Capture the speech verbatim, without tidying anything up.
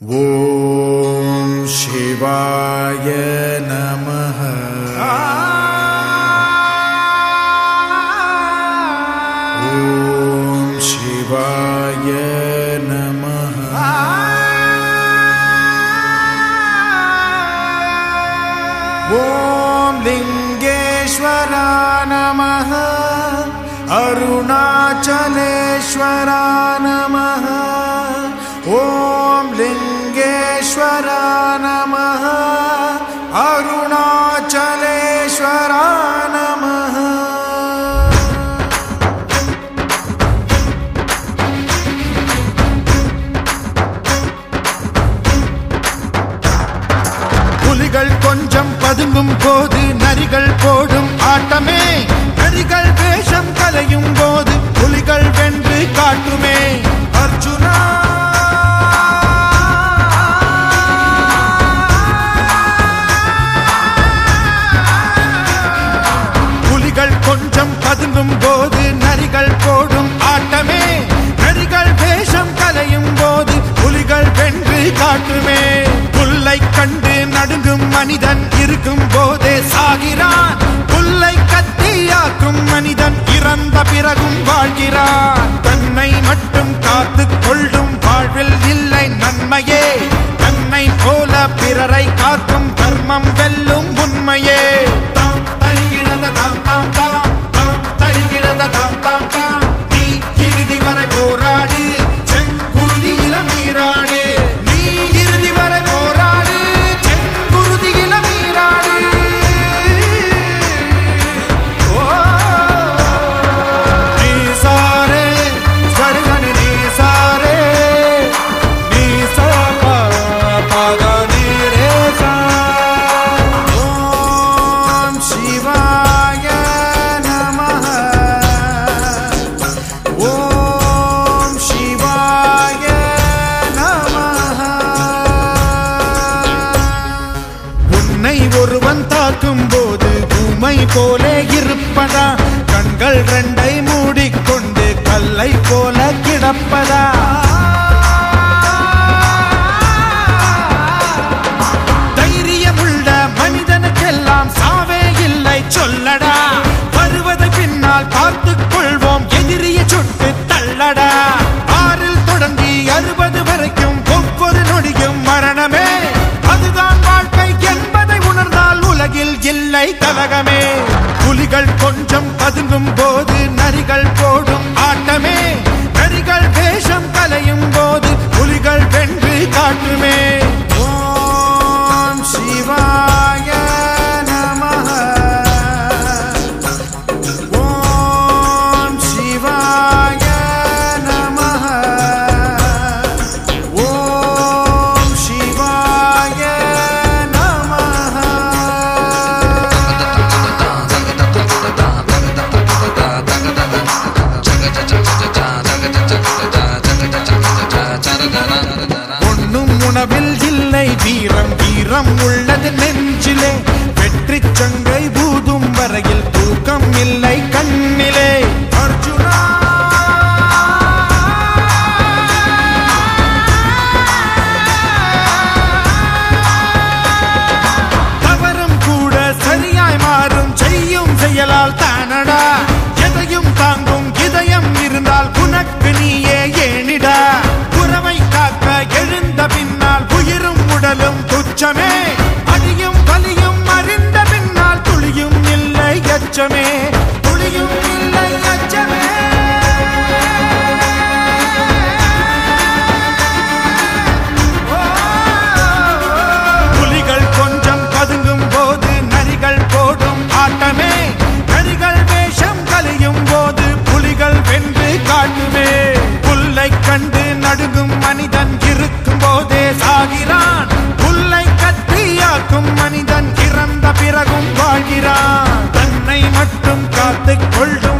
ஓம் சிவாய நமஹ. ஓம் சிவாய நமஹ. ஓம் லிங்கேஸ்வரா நமஹ. அருணாச்சலேஸ்வரா நமஹ. ஓம் லிங்கேஸ்வரா நமஹ. அருணாச்சலேஸ்வரா நமஹ. புலிகள் கொஞ்சம் பதுங்கும் போது நரிகள் போடும் ஆட்டமே. நரிகள் வேஷம் கலையும் போது புலிகள் வென்று காட்டுமே. அர்ஜுனா புலிகள் கொஞ்சம் பதுங்கும் போது நரிகள் போடும் ஆட்டமே. நரிகள் வேஷம் கலையும் போது புலிகள் வென்று காட்டுமே. புல்லை கண்டு நடுங்கும் மனிதன் இருக்கும் போதே சாகிறான். புல்லை கத்தியாக்கும் மனிதன் இறந்த பிறகும் வாழ்கிறான். தன்னை மட்டும் காத்து கொள்ளும் வாழ்வில் இல்லை நன்மையே. தன்னை போல பிறரை காக்கும் தர்மம் வெல்லும் உண்மையே. தாம் தருகிறத தாம் தாம் தாம் தாம் தருகிறத தாம் தாம் தாம். நீ இறுதி வரை போராடு, செங்குருதியில நீராடு. நீ இறுதி வரை போராடு, செங்குருதியில நீராடு. ஓ நீ சாரே சருகனு நீ சாரே. நீ சாபா பாகா நீரே சா. ஓம் சிவாய நமஹ. ஓம் சிவாய நமஹ. உன்னை ஒருவன் தாக்கும் போது ஊமை போலே இருப்பதா? கண்கள் ரெண்டை மூடிக்கொண்டு கல்லை போல கிடப்பதா? தைரியமுள்ள மனிதனுக்கெல்லாம் சாவே இல்லை சொல்லடா. வருவதை பின்னால் பார்த்துக் கொள்வோம், எதிரியை சுட்டு தள்ளடா. ஆறில் தொடங்கி அறுபது வரைக்கும் ஒவ்வொரு நொடியும் மரணமே. அதுதான் வாழ்க்கை என்பதை உணர்ந்தால் உலகில் இல்லை கலகமே. புலிகள் கொஞ்சம் பதுங்கும் போது நரிகள் போடும் ஆட்டமே. நரிகள் வேஷம் கலையும் போது புலிகள் வென்று காட்டுமே. ஓம் சிவாய நமஹ. ஓம் சிவாய நமஹ. ஓம் சிவாய நமஹ. ஒண்ணும் உணவில் இல்லை வீரம், வீரம் உள்ளது நெஞ்சிலே. வெற்றி சங்கை பூதும் வரையில் தூக்கம் இல்லை கண்ணிலே. அர்ஜுனா தவறும் கூட சரியாய் மாறும், செய்யும் செயலால் தானடா. எதையும் தாங்கும் இதயம் இருந்தால் உனக்கு நீயே ஏனிடா. உறவை காக்க எழுந்த பின்னால் உயிரும் உடலும் துச்சமே. அடியும் வலியும் அறிந்த பின்னால் துளியும் இல்லை அச்சமே. துளியும் இல்லை அச்சமே. புலிகள் கொஞ்சம் பதுங்கும் போது நரிகள் போடும் ஆட்டமே. நரிகள் வேஷம் கலையும் போது புலிகள் வென்று காட்டுமே. புல்லை கண்டு நடுங்கும் மனிதன் இருக்கும் போதே சாகிறான். புல்லை கத்தியாக்கும் மனிதன் இறந்த பிறகும் வாழ்கிறான். தன்னை மட்டும் காத்துக் கொள்ளும்